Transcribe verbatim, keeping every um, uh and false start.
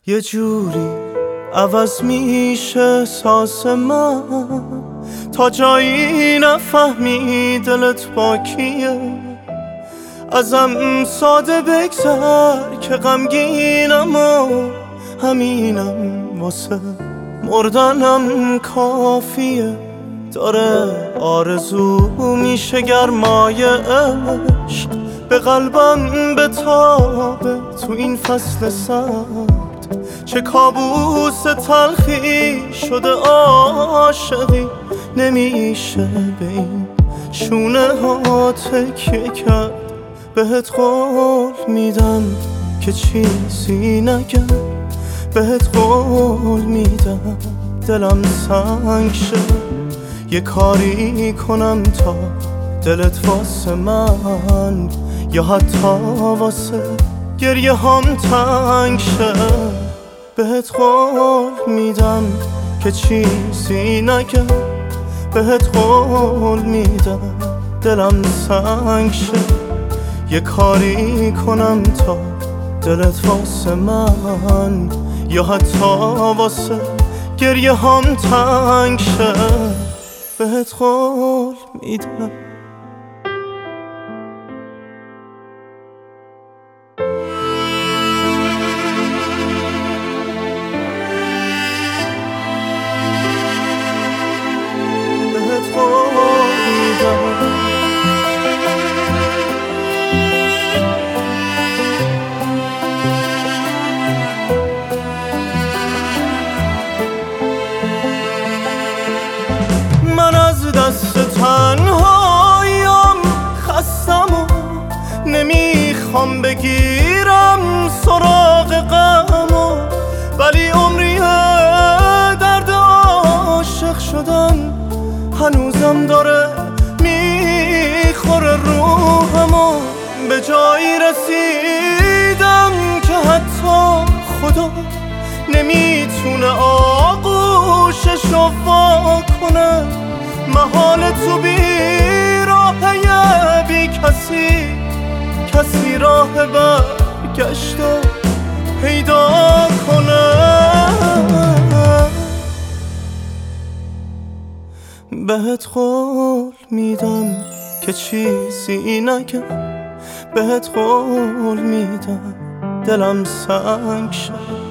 یه جوری عوض میشه احساس من تا جایی نفهمی دلت با کیه. ازم ساده بگذر که غمگینم و همینم واسه مردنم کافیه. داره آرزو میشه گرمای عشق به قلبم بتابه تو این فصل سرد. چه کابوس تلخی شده عاشقی، نمیشه به این شونه ها تکیه کرد. بهت قول میدم که چیزی نگم، بهت قول میدم دلم سنگ شه. یه کاری کنم تا دلت واسه من یا حتی واسه گریه هم تنگ شه. بهت قول میدم که چیزی نگم، بهت قول میدم دلم سنگ شه. یه کاری کنم تا دلت واسه من یا حتی واسه گریه هم تنگ شه. بهت قول میدم. بهت قول میدم. من از دست تنهاییم خستم و نمیخوام بگیرم سراغ غمو، ولی عمریه درد عاشق شدن هنوزم داره میخوره روحمو. به جایی رسیدم که حتی خدا نمیتونه آغوششو وا کنه. محال تو بی راهه بی کسی، کسی راه برگشتو پیدا کنه. بهت قول میدم که چیزی نگم، بهت قول میدم دلم سنگ شه.